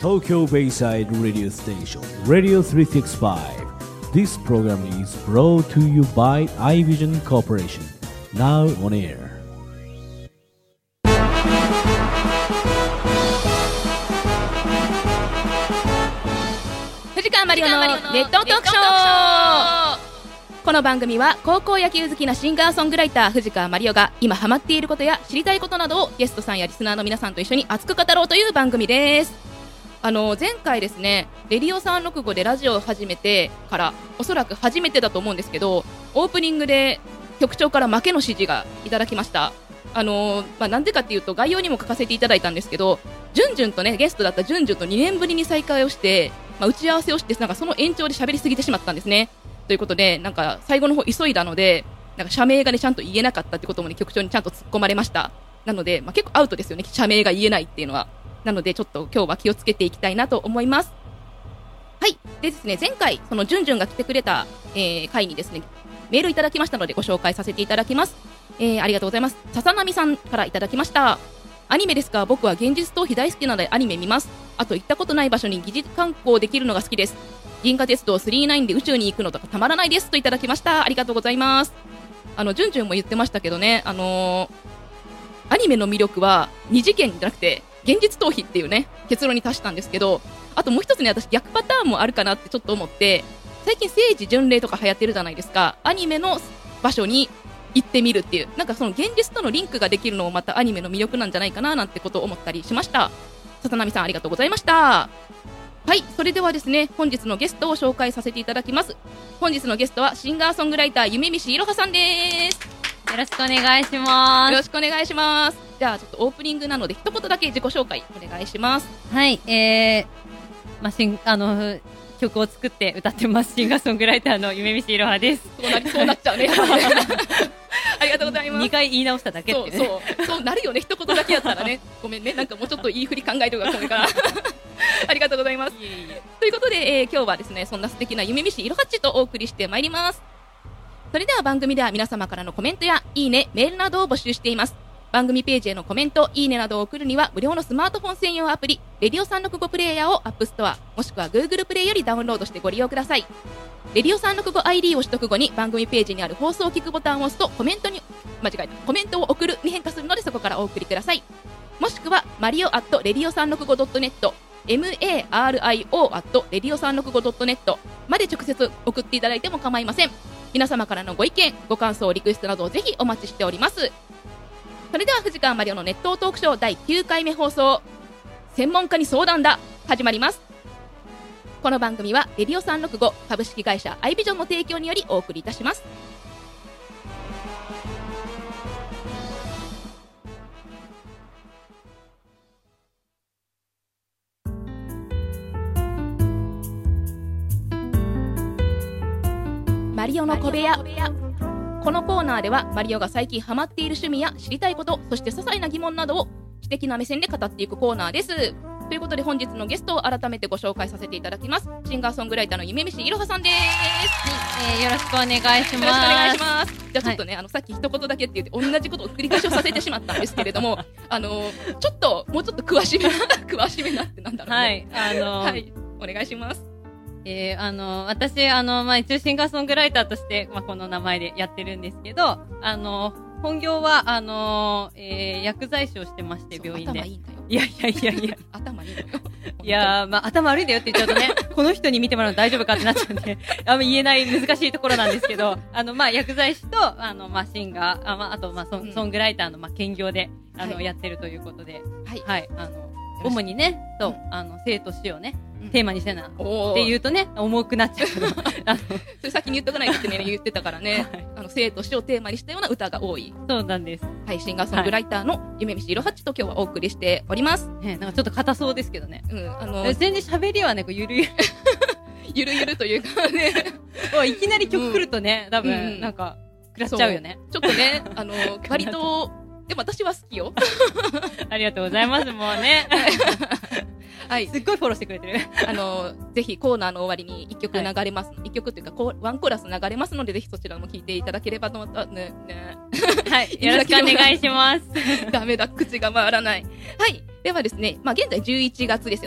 Tokyo Bayside Radio Station, Radio 365. This program is brought to you by iVision Corporation. Now on air. 藤川マリオのネットトークショー。この番組は高校野球好きなシンガーソングライター藤川マリオが今ハマっていることや知りたいことなどをゲストさんやリスナーの皆さんと一緒に熱く語ろうという番組です。前回ですね、レディオ365でラジオを始めてからおそらく初めてだと思うんですけど、オープニングで局長から負けの指示がいただきました。なんでかっていうと概要にも書かせていただいたんですけど、ジュンジュンとね、ゲストだったジュンジュンと2年ぶりに再会をして、打ち合わせをして、なんかその延長で喋りすぎてしまったんですね。ということで、なんか最後の方急いだので、なんか社名がねちゃんと言えなかったってこともね、局長にちゃんと突っ込まれました。なので、結構アウトですよね、社名が言えないっていうのは。なのでちょっと今日は気をつけていきたいなと思います。はい。でですね、前回そのジュンジュンが来てくれた、回にですね、メールいただきましたのでご紹介させていただきます。ありがとうございます。笹波さんからいただきました。アニメですが、僕は現実逃避大好きなのでアニメ見ます。あと行ったことない場所に疑似観光できるのが好きです。銀河鉄道39で宇宙に行くのとかたまらないですといただきました。ありがとうございます。ジュンジュンも言ってましたけどね、アニメの魅力は二次元じゃなくて現実逃避っていうね結論に達したんですけど、あともう一つね、私逆パターンもあるかなってちょっと思って、最近聖地巡礼とか流行ってるじゃないですか。アニメの場所に行ってみるっていう、なんかその現実とのリンクができるのもまたアニメの魅力なんじゃないかななんてことを思ったりしました。笹波さんありがとうございました。はい、それではですね、本日のゲストを紹介させていただきます。本日のゲストはシンガーソングライター夢見しいろはさんです。 よろしくお願いします。 よろしくお願いします。じゃあちょっとオープニングなので一言だけ自己紹介お願いします。 はい、曲を作って歌ってますシンガーソングライターの夢見しいろはです。 そうなっちゃうね。ありがとうございます。 2回言い直しただけってね。 そうなるよね、一言だけやったらね。ごめんね、なんかもうちょっといい振り考えておくからありがとうございます。ということで、今日はですね、そんな素敵な夢見しいろはっちとお送りしてまいります。それでは番組では皆様からのコメントやいいね、メールなどを募集しています。番組ページへのコメント、いいねなどを送るには無料のスマートフォン専用アプリレディオ365プレイヤーをアップストアもしくは Google プレイよりダウンロードしてご利用ください。レディオ 365ID を取得後に番組ページにある放送を聞くボタンを押すとコメントを送るに変化するので、そこからお送りください。もしくはマリオ@radio365.net mario@radio365.net まで直接送っていただいても構いません。皆様からのご意見、ご感想、リクエストなどをぜひお待ちしております。それでは藤川マリオのネットトークショー第9回目放送、専門家に相談だ、始まります。この番組はレディオ365株式会社アイビジョンの提供によりお送りいたします。マリオの小部屋。このコーナーではマリオが最近ハマっている趣味や知りたいこと、そして些細な疑問などを知的な目線で語っていくコーナーです。ということで本日のゲストを改めてご紹介させていただきます。シンガーソングライターの夢見しいろはさんです。 よろしくお願いします。 よろしくお願いします。じゃあちょっとね、さっき一言だけって言って同じことを繰り返しをさせてしまったんですけれどもちょっともうちょっと詳しめなってなんだろうね。はい、お願いします。 私、一応シンガーソングライターとして、この名前でやってるんですけど、本業は、薬剤師をしてまして、病院で。 頭いいんだよ。 いや。 頭いいんだよ。 いや頭悪いんだよって言っちゃうとね、この人に見てもらうの大丈夫かってなっちゃうんで、言えない難しいところなんですけど、薬剤師と、シンガー、あと、ソングライターの、兼業で、やってるということで、はい。主にね、生と死をね、テーマにしてなって言うとね、重くなっちゃうけどそれ先に言っとかないとってね言ってたからね、生と死をテーマにしたような歌が多い。 そうなんです。 はい、シンガーソングライターの夢見しいろはっちと今日はお送りしております。 なんかちょっと硬そうですけどね。全然喋りはね、ゆるゆるというかねいきなり曲来るとね、多分なんか食らっちゃうよね。 ちょっとね、割とでも私は好きよありがとうございます。もうねはい、 すっごいフォローしてくれてるぜひコーナーの終わりに一曲流れます、一曲というかワンコーラス流れますので、ぜひそちらも聴いていただければと思ったねはいよろしくお願いしますダメだ、口が回らない。はい、ではですね、現在11月ですよね。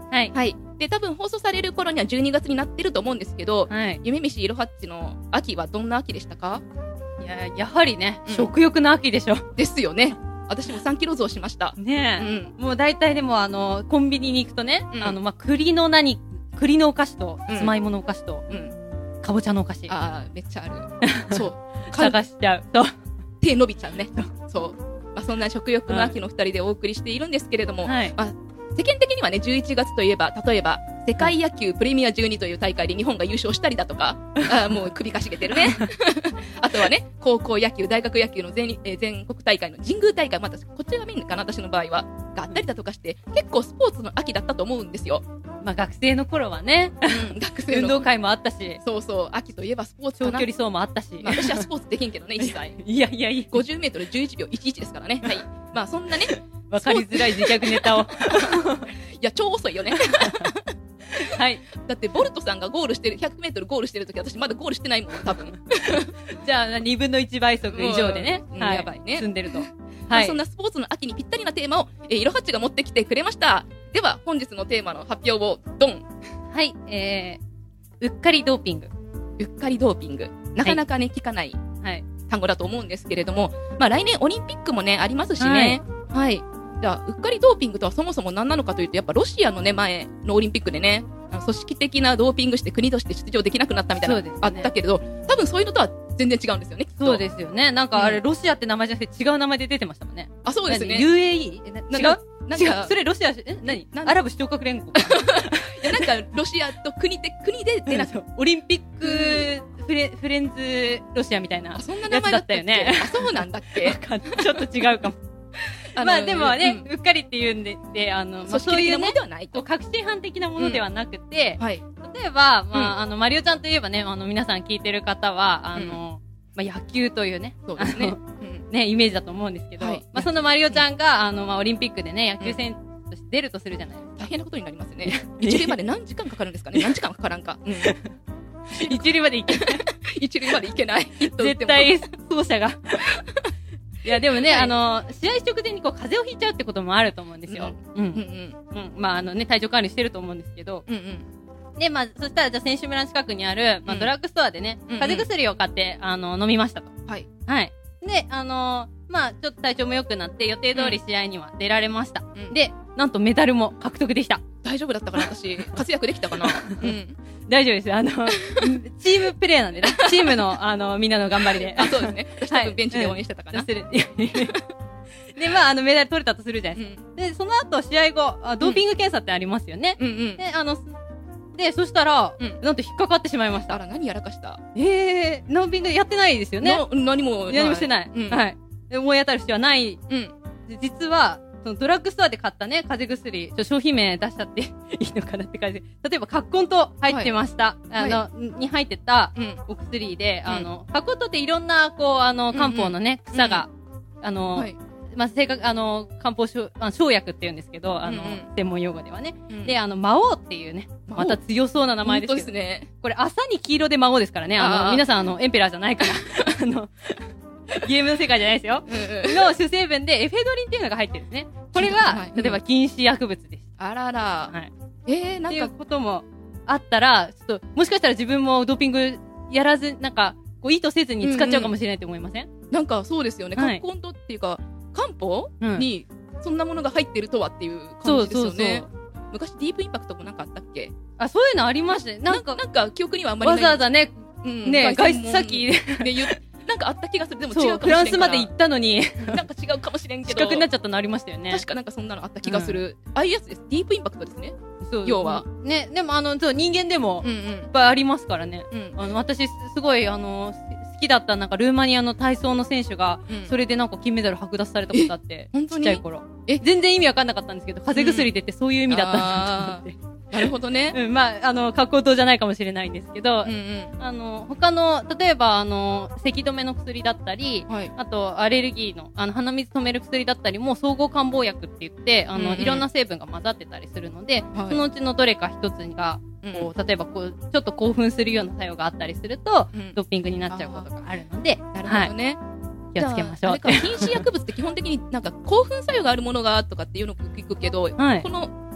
はい。 はい。で、多分放送される頃には12月になってると思うんですけど、 はい。 夢見しいろはっちの秋はどんな秋でしたか？ いや、やはりね、 うん食欲の秋でしょ。 ですよね。私も3キロ増しました。うねん。 え。もう大体でもコンビニに行くとね、 うんまあ、栗のお菓子と、 うんさつまいものお菓子と、 うん。 かぼちゃのお菓子、 あー、めっちゃある。そう。 探しちゃうと。 手伸びちゃうね。そう。まあ、そんな食欲の秋の2人でお送りしているんですけれども、 はい。 まあ、世間的にはね、11月といえば、例えば、世界野球プレミア12という大会で日本が優勝したりだとか、もう首かしげてるね。あとはね、高校野球、大学野球の全国大会の神宮大会、またこっちがメインかな、私の場合は、があったりだとかして、結構スポーツの秋だったと思うんですよ。 まあ、学生の頃はね、 うん、学生の。 運動会もあったし、 そうそう、秋といえばスポーツかな。 長距離走もあったし。 まあ、私はスポーツできんけどね、一切。 いやいやいや、 50メートル11秒11ですからね。はい。まあ、そんなね、 わかりづらい自虐ネタを。 いや、超遅いよね。 はい。 だって、ボルトさんがゴールしてる、100メートルゴールしてるとき、私まだゴールしてないもん、多分。 じゃあ、2分の1倍速以上でね。 うんはい。 やばいね進んでると。 まはい。 あそんなスポーツの秋にぴったりなテーマを、いろはっちが持ってきてくれました。では、本日のテーマの発表を、ドン。 はい。うっかりドーピング。 うっかりドーピング。なかなかね、聞かないはい。 単語だと思うんですけれども、まあ来年オリンピックもね、ありますしね。はい。じゃあ、うっかりドーピングとはそもそも何なのかというと、やっぱロシアのね、前のオリンピックでね、組織的なドーピングして国として出場できなくなったみたいなのそうですねあったけれど、多分そういうのとは全然違うんですよね。きっとそうですよね。なんかあれ、 うんロシアって名前じゃなくて違う名前で出てましたもんね。 あ、そうですね。 何 UAE? 違うなんか違う。それロシア、何なんアラブ首長国連合。 いや、なんか、ロシアと国で出なくて、 オリンピックフレンズロシアみたいなあ、そんな名前だったっけ？ やつだったよねあ、そうなんだっけ？ ちょっと違うかも。まあでもね、うっかりっていうんで、まあ組織そういうね的なもので、はないと。 確信犯的なものではなくて、 はい。 例えば、まあマリオちゃんといえばね、皆さん聞いてる方は、まあ野球というね、 そうですね。 ね、イメージだと思うんですけど、 はいまあそのマリオちゃんが、まあオリンピックでね、野球選手として出るとするじゃないですか。 大変なことになりますね。一塁まで何時間かかるんですかね？何時間かからんか。うん。 一塁まで行けない。 一塁まで行けない。ヒット打っても絶対、走者が。いや、でもね、 はい試合直前にこう、風邪をひいちゃうってこともあると思うんですよ。うん。 うんうん。 まあね、体調管理してると思うんですけど。 うんうん。 で、まあ、そしたら、じゃあ、選手村の近くにある、まあ、 うんドラッグストアでね、 うんうん風邪薬を買って、飲みましたと。 はい。 はい。で、まあ、ちょっと体調も良くなって、予定通り試合には出られました。 うんで、なんとメダルも獲得できた。 大丈夫だったかな、私。活躍できたかな。うん。 大丈夫です。チームプレーなんでね。チームの、みんなの頑張りで。 あ、そうですね。私多はい分ベンチで応援してたかな。 するで、まあ、メダル取れたとするじゃないうん。 ですか。で、その後、試合後、ドーピング検査ってありますよね。 うんうん。 で、そしたら、 うんなんと引っかかってしまいました。 あら、何やらかした？ ドーピングやってないですよね。 何も。 何もしてない。 うん。 はい。で思い当たる必要はない。 うん。 で実は、そのドラッグストアで買ったね、風邪薬、商品名出しちゃっていいのかなって感じで。例えば、カッコンと入ってました。に入ってたうん。 お薬で、 うんカッコンとっていろんな、こう、漢方のね、草が、 はい。 まあ、正確、漢方生薬って言うんですけど、 うんうん専門用語ではね。 うんで、魔王っていうね、 魔王また強そうな名前です本けど。 当ですね。 これ、朝に黄色で魔王ですからね。皆さん、エンペラーじゃないから。ゲームの世界じゃないですよ。 うんうん。 の主成分でエフェドリンっていうのが入ってるんですね。これがはい、 例えば禁止薬物です。 あらら。 はい。っていうなんか、 こともあったら、ちょっと、もしかしたら自分もドーピングやらず、なんか、こう意図せずに使っちゃうかもしれないと思いません？ なんかそうですよね。 はいカッコントっていうか、漢方うんに、そんなものが入ってるとはっていうそう感じですそうそうよね。。昔ディープインパクトもなんかあったっけ？ あ、そういうのありましたね。なんか、 なんか記憶にはあんまりわない。 ざわざね、 うんね、外出凱旋門先で、 でなんかあった気がする。でも違そうう、 かもしれんから。 フランスまで行ったのに、 なんか違うかもしれんけ資ど。 格になっちゃったのありましたよね。 確かなんかそんなのあった気がする。ああいうやつです。ディープインパクトですね。 そう要は。 ね、でもそう、人間でも、 うんいっぱいありますからね。 うん。 私、すごい、好きだった、なんか、ルーマニアの体操の選手が、 うんそれでなんか金メダル剥奪されたことあって、 本当にちっちゃい頃。 え全然意味わかんなかったんですけど、風邪薬って言ってそういう意味だったんだと思って。 なるほどね。 うん、まあ、格好糖じゃないかもしれないんですけどうん、うん。 他の、例えば、咳止めの薬だったり、 はい。 あと、アレルギーの、鼻水止める薬だったりも、総合漢方薬って言って、 うんうんいろんな成分が混ざってたりするので、 はいそのうちのどれか一つが、こう、例えばこう、ちょっと興奮するような作用があったりすると、 うんドッピングになっちゃうことがあるので、 なるほどね。 気をつけましょう。 じゃああれか、禁止薬物って基本的になんか興奮作用があるものがとかっていうのを聞くけど、 はいこの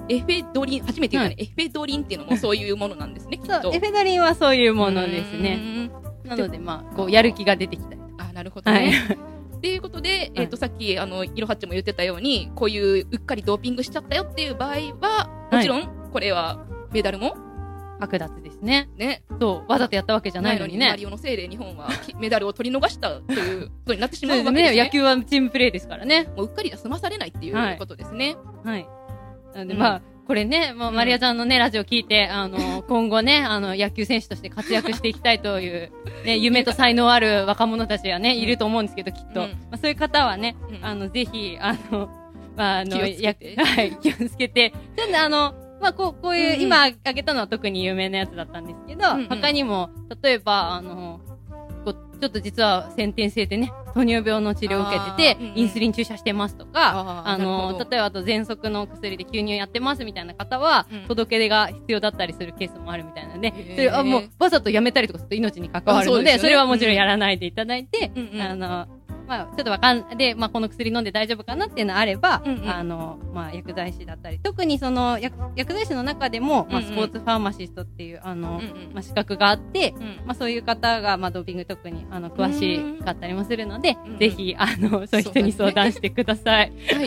エフェドリン、初めて言ったね、エフェドリンっていうのもそういうものなんですね、きっと。 エフェドリンはそういうものですね。なので、まあ、こう、やる気が出てきたり。 なるほどね。ということで、さっき、いろはっちも言ってたように、こういううっかりドーピングしちゃったよっていう場合は、もちろん、これは、メダルも剥奪ですね。 ね。 そう、わざとやったわけじゃないのにね。 マリオのせいで日本はメダルを取り逃したということになってしまうわけですね。 野球はチームプレーですからね。 もううっかりじゃ済まされないっていうことですね。 はい。なので、まあ、これね、もうマリアちゃんのね、ラジオ聞いて、今後ね、野球選手として活躍していきたいという、ね、夢と才能ある若者たちはね、いると思うんですけど、きっと。まあ、そういう方はね、ぜひ、まあ、気をつけて。まあ、こういう、今挙げたのは特に有名なやつだったんですけど、他にも、例えば、ちょっと実は先天性でね、糖尿病の治療を受けてて、インスリン注射してますとか、例えばあと喘息の薬で吸入やってますみたいな方は、届け出が必要だったりするケースもあるみたいなので、それもうわざとやめたりとかすると命に関わるので、それはもちろんやらないでいただいて、まあ、ちょっとで、まあ、この薬飲んで大丈夫かなっていうのがあれば、まあ、薬剤師だったり、特にその、薬剤師の中でも、まあ、スポーツファーマシストっていう、まあ、資格があって、まあ、そういう方が、まあ、ドーピング特に、詳しかったりもするので、ぜひ、そういう人に相談してください。 はい。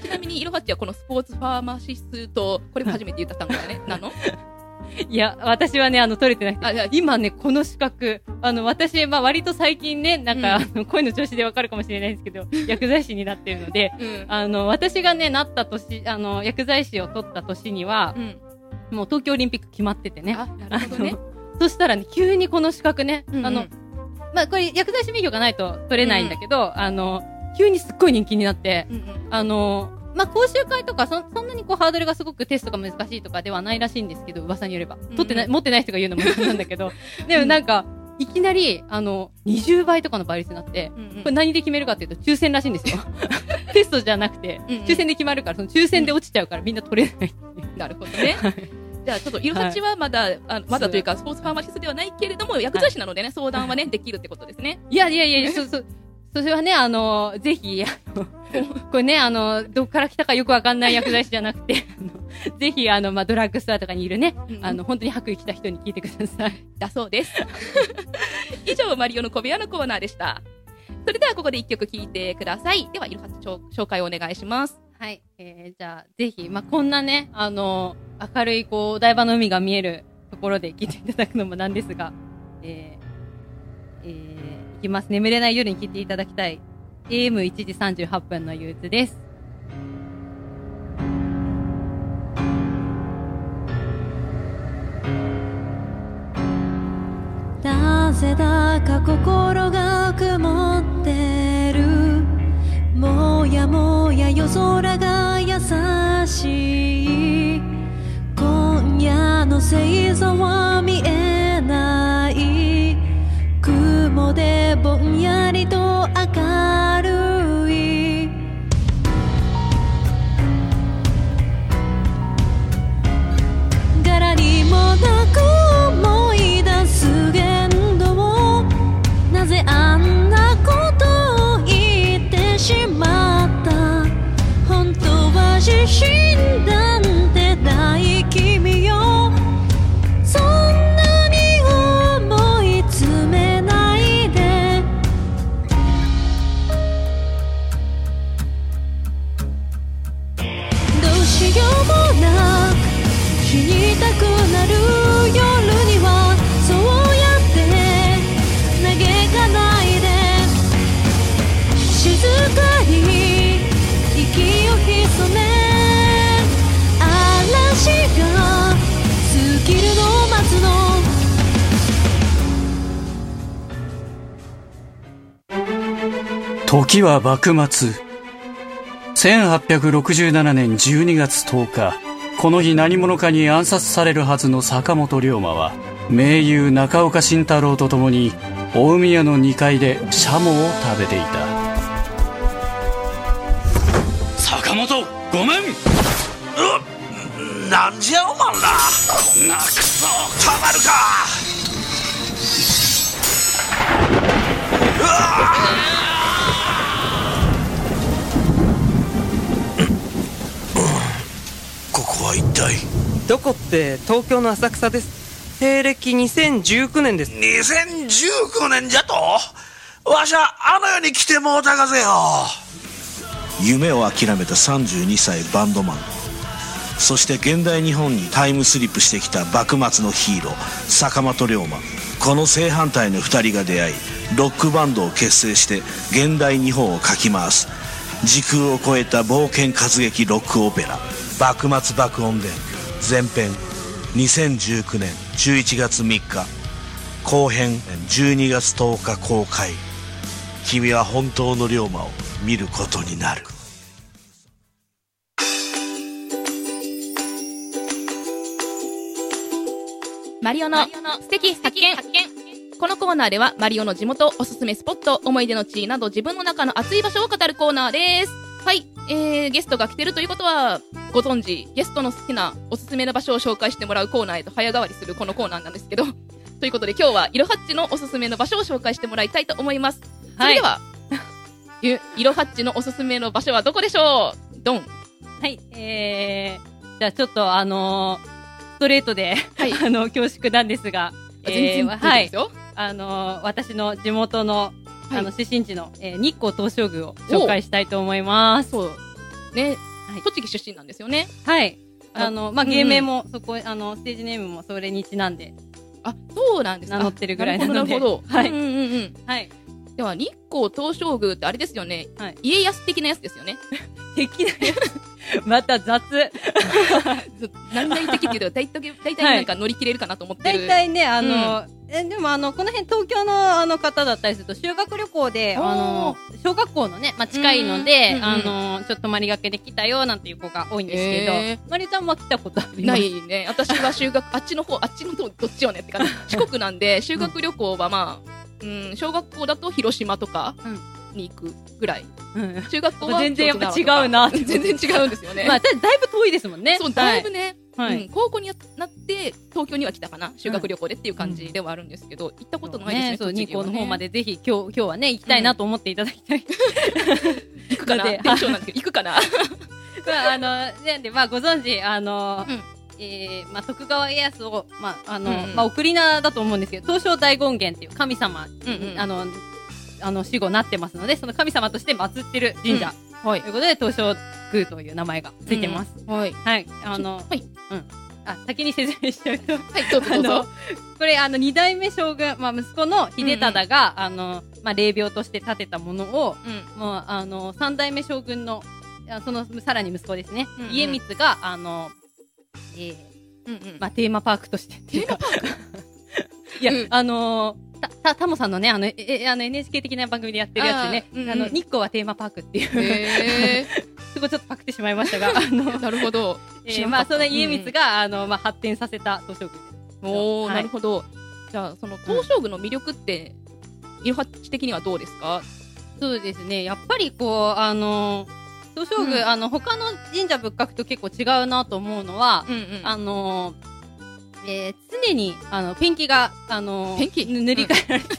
ちなみに、いろはっちはこのスポーツファーマシスト、これも初めて言った単語だね。なのいや、私はね、取れてなくて。今ね、この資格、私、まあ、割と最近ね、なんか、声の調子でわかるかもしれないんですけど、薬剤師になってるので、私がね、なった年、薬剤師を取った年には、もう東京オリンピック決まっててね。 なるほどね。そしたらね、急にこの資格ね、まあ、これ、薬剤師免許がないと取れないんだけど、急にすっごい人気になって、まあ、講習会とか、そんなにこう、ハードルがすごくテストが難しいとかではないらしいんですけど、噂によれば。持ってない人が言うのもなんだけど、でもなんか、いきなり、20倍とかの倍率になって、これ何で決めるかっていうと、抽選らしいんですよ。テストじゃなくて、抽選で決まるから、その抽選で落ちちゃうからみんな取れない。 なるほどね。じゃあ、ちょっと、いろはちはまだというか、スポーツファーマシストではないけれども、薬剤師なのでね、相談はね、できるってことですね。 いや、それはね、ぜひ、これね、どっから来たかよくわかんない薬剤師じゃなくて、ぜひ、まあ、ドラッグストアとかにいるね、本当に白衣着た人に聞いてください。 だそうです。以上、マリオの小部屋のコーナーでした。それでは、ここで一曲聴いてください。では、いろはち紹介をお願いします。 はい。じゃあ、ぜひ、まあ、こんなね、明るい、こう、お台場の海が見えるところで聴いていただくのもなんですが、いきます。眠れない夜に聴いていただきたい。AM1 時38分の憂鬱です。 なぜだか心が曇ってる。もやもや夜空が優しい。今夜の星座は見えない。雲でぼんやりと明るい。柄にもなく思い出す言動。なぜあんなことを言ってしまった。本当は自信なんてない君よ。そんなに思い詰めないで。どうしようもなく死にたくなる夜にはそうやって嘆かないで。静かに息を潜め。嵐が過ぎるのを待つの。 時は幕末。1867年12月10日、この日何者かに暗殺されるはずの坂本龍馬は、名優中岡慎太郎と共に大宮の2階でシャモを食べていた。坂本、ごめん。 なんじゃおまんら、こんなクソたまるか。ここはは一体。 どこって東京の浅草です。西暦2019年です。 2019年じゃと？わしゃあの世に来てもうたがぜよ。夢を諦めた32歳バンドマン、そして現代日本にタイムスリップしてきた幕末のヒーロー坂本龍馬。この正反対の2人が出会い、ロックバンドを結成して現代日本をかき回す時空を超えた冒険活劇ロックオペラ幕末爆音伝前編、2019年11月3日、後編12月10日公開。君は本当の龍馬を見ることになる。 マリオの素敵発見。このコーナーではマリオの地元、おすすめスポット、思い出の地など自分の中の熱い場所を語るコーナーです。はい、ゲストが来てるということはご存知、ゲストの好きなおすすめの場所を紹介してもらうコーナーへと早変わりするこのコーナーなんですけどということで今日はイロハッチのおすすめの場所を紹介してもらいたいと思います。それでは、イロハッチのおすすめの場所はどこでしょう？ドン。 はい、じゃあちょっとストレートで、 はい、 恐縮なんですが、 全然はい、 ですよ。 私の地元の、 はい、 出身地の、日光東照宮を紹介したいと思います。 そうね、 はい、 栃木出身なんですよね。 はい。芸名もそこ、ステージネームもそれにちなんで、 そうなんですか。 名乗ってるぐらいなので。 なるほど。 はい。 はい。では、日光東照宮ってあれですよね。 はい。 家康的なやつですよね。 的なやつまた雑。 何々的っていうと、大体なんか乗り切れるかなと思ってる。 大体ね、でもこの辺東京の方だったりすると、修学旅行で、小学校のね、近いので、ちょっと泊まりがけで来たよ、なんていう子が多いんですけど、まりちゃんも来たことあります？ ないね。私はあっちのどっちよねって感じ。四国なんで、修学旅行は小学校だと広島とかに行くぐらい。中学校は全然やっぱ違うな。 全然違うんですよね。 だいぶ遠いですもんね。 そう、だいぶね。高校になって東京には来たかな、修学旅行でっていう感じではあるんですけど、行ったことないですね。 そう、日光の方までぜひ今日はね行きたいなと思っていただきたい。 行くかな。テンションなんですけど行くかな。 なんでご存知徳川家康を送り名だと思うんですけど、東照大権現っていう神様死後なってますので、その神様として祀ってる神社。ということで、東照宮という名前がついてます。はい。はい。先に説明しちゃうと。はい、どうぞ。これ、二代目将軍、息子の秀忠が、霊廟として建てたものを、もう、三代目将軍の、その、さらに息子ですね。家光が、テーマパークとして。 テーマパークいや、タモさんのね、NHK 的な番組でやってるやつね、日光はテーマパークっていう、そこちょっとパクってしまいましたが、 なるほど。 その家光が、発展させた東照宮です。 なるほど。じゃあ、その東照宮の魅力って、イロハッチ的にはどうですか？ そうですね、やっぱりこう、東照宮、他の神社仏閣と結構違うなと思うのは、常に、ペンキが、 ペンキ塗り替えられ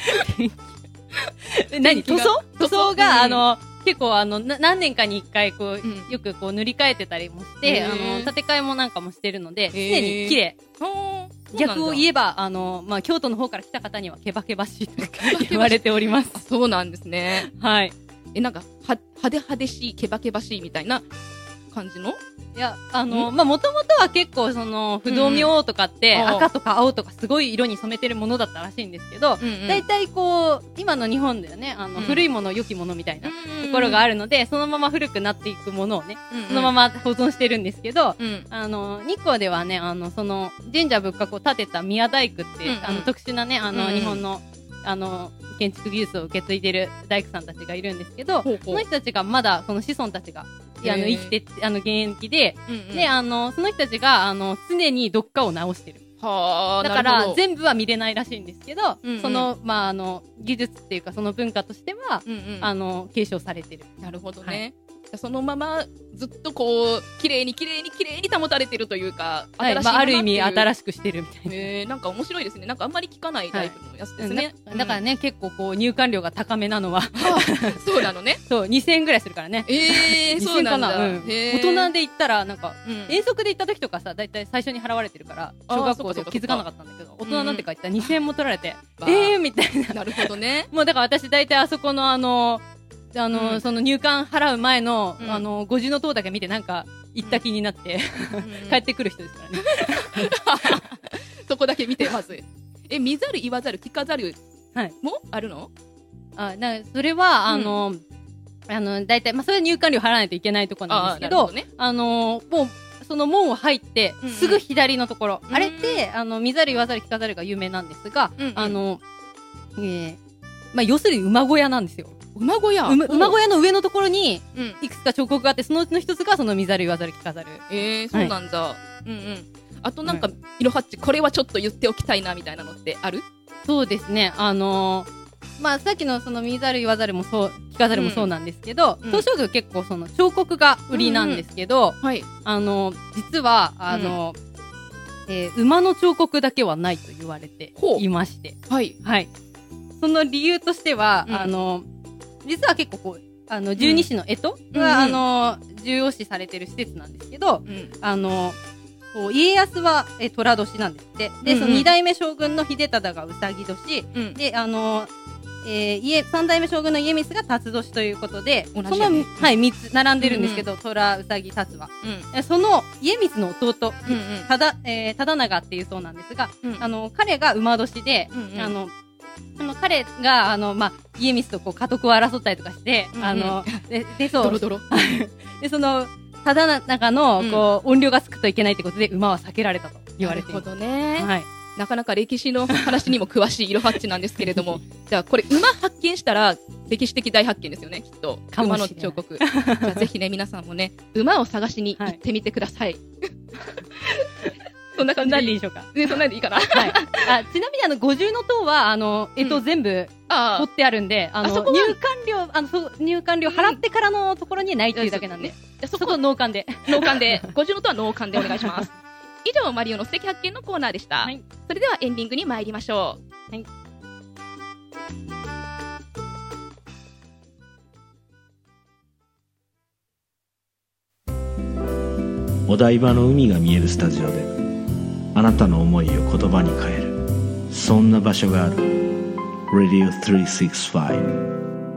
てて。何？塗装が、結構何年かに一回、よく塗り替えてたりもして、建て替えもなんかもしてるので、常に綺麗。逆を言えば、京都の方から来た方にはケバケバしいと言われております。 そうなんですね。 はい。 なんか、派手しい、ケバケバしいみたいな感じの？ いや、もともとは結構不動明王とかって、赤とか青とかすごい色に染めてるものだったらしいんですけど、大体今の日本だよね、古いもの、良きものみたいなところがあるので、そのまま古くなっていくものをね、そのまま保存してるんですけど、日光ではね、その神社仏閣を建てた宮大工って、特殊なね、日本の、建築技術を受け継いでる大工さんたちがいるんですけど、その人たちがまだ、その子孫たちが、生きて、現役で、で、その人たちが、常にどっかを直してる。だから、全部は見れないらしいんですけど、その、技術っていうか、その文化としては、継承されてる。 なるほどね。 そのままずっとこう綺麗に保たれてるというか、 はい、 新しいある意味新ししくしてるみたいな。 なんか面白いですね。なんかあんまり聞かないタイプのやつですね。 だからね、結構こう入館料が高めなのはそうなのね。 そう2000円ぐらいするからね。 そうなんだ。 大人で行ったらなんか、遠足で行った時とかさ、だいたい最初に払われてるから小学校で気づかなかったんだけど、大人なんてか言ったら2000円も取られて、みたいな。 なるほどね。 もうだから私だいたいあそこのその入館払う前の5時の塔だけ見てなんか行った気になって帰ってくる人ですからね。 そこだけ見てまず。見ざる言わざる聞かざるもあるの？ それはだいたいそれは入館料払わないといけないところなんですけど、もうその門を入ってすぐ左のところ、あれって見ざる言わざる聞かざるが有名なんですが、要するに馬小屋なんですよ。 馬小屋の上のところにいくつか彫刻があって、そのうちの一つがその見ざる言わざる聞かざる。 そうなんだ。あとなんかいろはっちこれはちょっと言っておきたいなみたいなのってある？ そうですね。さっきのその見ざる言わざるもそう聞かざるもそうなんですけど、東照宮結構その彫刻が売りなんですけど、実は馬の彫刻だけはないと言われていまして、その理由としては実は結構こう十二支の干支が重要視されてる施設なんですけど、家康は寅年なんですって。で、その二代目将軍の秀忠がうさぎ年、で三代目将軍の家光が辰年ということで、その3つ並んでるんですけど、寅、うさぎ、辰は、その家光の弟、忠長っていうそうなんですが、彼が馬年で、彼が家光とこう家督を争ったりとかして、そうでその忠長のこう怨霊がつくといけないってことで馬は避けられたと言われています。 なるほどね。なかなか歴史の話にも詳しいいろはっちなんですけれども、じゃあこれ馬発見したら歴史的大発見ですよね、きっと。馬の彫刻。じゃあぜひね、皆さんもね、馬を探しに行ってみてください。そんな感じでいいでしょうか。そんなんでいいかな。ちなみに五重の塔は全部取ってあるんで、入館料払ってからのところにないっていうだけなんで、そこ納館で五重の塔は納館でお願いします。以上、マリオの素敵発見のコーナーでした。それではエンディングに参りましょう。 お台場の海が見えるスタジオであなたの思いを言葉に変える、そんな場所がある。 Radio 365。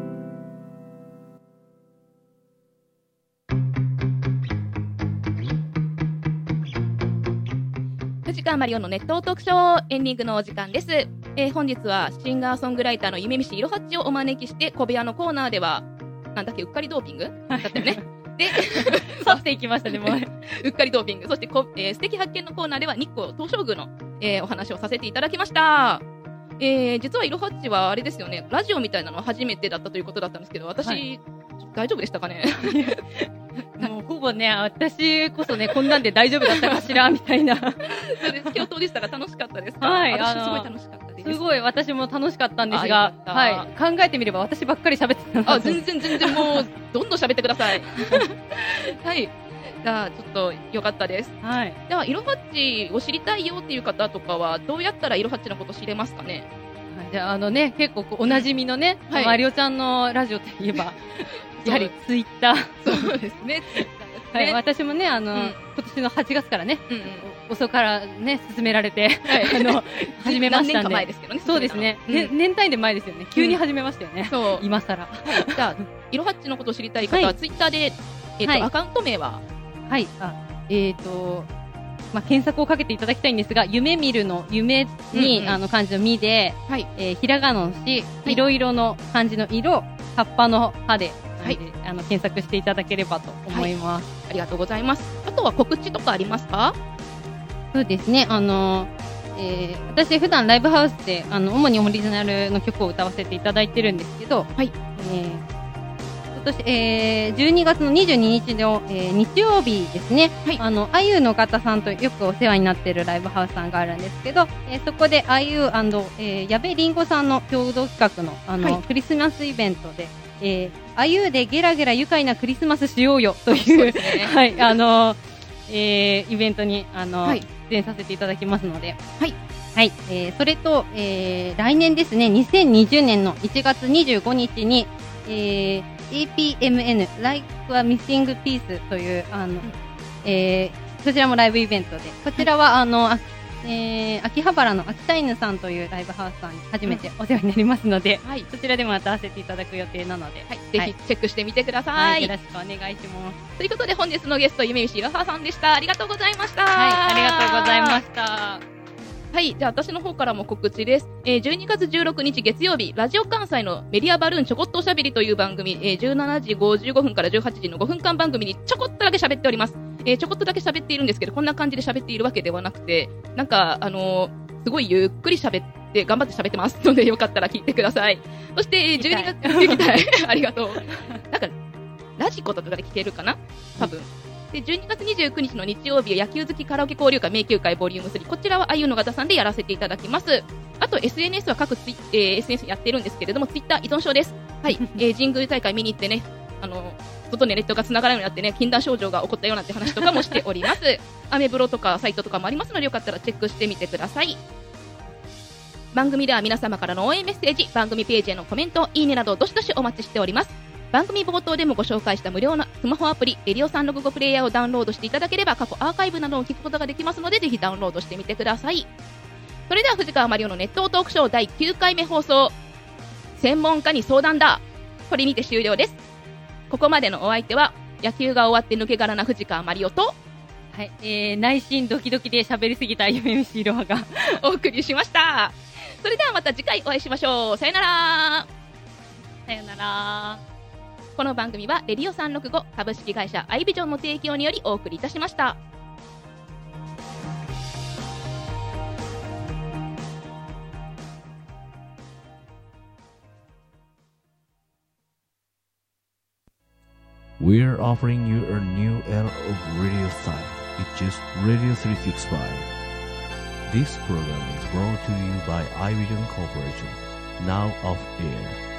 藤川マリオのネットトークショーエンディングのお時間です。本日はシンガーソングライターの夢見しいろはっちをお招きして、小部屋のコーナーではなんだっけ、うっかりドーピングだったよね。で、 去っていきましたね、もう。 うっかりドーピング。そして素敵発見のコーナーでは日光東照宮の、お話をさせていただきました。実はいろはっちはあれですよね、ラジオみたいなのは初めてだったということだったんですけど、私、大丈夫でしたかね。 もうほぼね、私こそね、こんなんで大丈夫だったかしらみたいな。そうです。今日当日したら楽しかったですか？ はい、 私すごい楽しかったです。 すごい私も楽しかったんですが、考えてみれば私ばっかり喋ってた。 全然もうどんどん喋ってください。はい。じゃあちょっと良かったです。はい。では、いろはっちを知りたいよっていう方とかはどうやったらいろはっちのこと知れますかね？ じゃあ結構おなじみのね、マリオちゃんのラジオといえば、やはりツイッター。 そうですね。 はい、私もね、今年の8月からね、遅からね、進められて、始めましたんで。 何年か前ですけどね。 そうですね。年単位で前ですよね。急に始めましたよね。そう。今更。 じゃあ、いろはっちのことを知りたい方は、ツイッターで、アカウント名は？はい。 検索をかけていただきたいんですが、夢見るの夢に、漢字のみで、ひらがなのし、いろいろの漢字の色、葉っぱの葉で、検索していただければと思います。 ありがとうございます。あとは告知とかありますか？ そうですね。私普段ライブハウスで主にオリジナルの曲を歌わせていただいてるんですけど、今年12月の22日の、日曜日ですね。あゆの方さんとよくお世話になっているライブハウスさんがあるんですけど、そこであゆ矢部りんごさんの共同企画のクリスマスイベントで。 あゆでゲラゲラ愉快なクリスマスしようよという、 そうですねはい、イベントに、 はい出演させていただきますので、 はい。 はい、それと、来年ですね、2020年の1月25日に、APMN Like a Missing Piece というそちらもライブイベントで、こちらは秋葉原の秋田犬さんというライブハウスさんに初めてお世話になりますので、 はい。 そちらでも歌わせていただく予定なので、 はい。ぜひチェックしてみてくださ。 はいい、よろしくお願いします。 ということで本日のゲスト、夢石いろはさんでした。ありがとうございました。 はい、ありがとうございました。 はい、じゃあ私の方からも告知です。12月16日月曜日、ラジオ関西のメディアバルーンちょこっとおしゃべりという番組、17時55分から18時の5分間番組にちょこっとだけ喋っております。ちょこっとだけ喋っているんですけど、こんな感じで喋っているわけではなくて、なんか、すごいゆっくり喋って、頑張って喋ってますので、よかったら聞いてください。そして、12月、聞きたい。ありがとう。なんか、ラジコとかで聞けるかな多分。で、12月29日の日曜日、野球好きカラオケ交流会迷宮会ボリューム3。こちらはあゆの方さんでやらせていただきます。あと、SNS は各SNS やってるんですけれども、Twitter 依存症です。はい。神宮大会見に行ってね、外にネットが繋がらないようになってね、禁断症状が起こったようなって話とかもしております。アメブロとかサイトとかもありますので、よかったらチェックしてみてください。番組では皆様からの応援メッセージ、番組ページへのコメント、いいねなどどしどしお待ちしております。番組冒頭でもご紹介した無料なスマホアプリ、レディオ365プレイヤーをダウンロードしていただければ過去アーカイブなどを聞くことができますので、ぜひダウンロードしてみてください。それでは藤川マリオのネットトークショー第9回目放送、専門家に相談だ。これにて終了です。ここまでのお相手は、野球が終わって抜け殻な藤川マリオと、 はい、内心ドキドキで喋りすぎた夢見しいろはがお送りしました。それではまた次回お会いしましょう。さよなら。 さよなら。 この番組はレディオ365株式会社アイビジョンの提供によりお送りいたしました。 We're offering you a new era of radio style. It's just Radio 365. This program is brought to you by iVision Corporation. Now off air.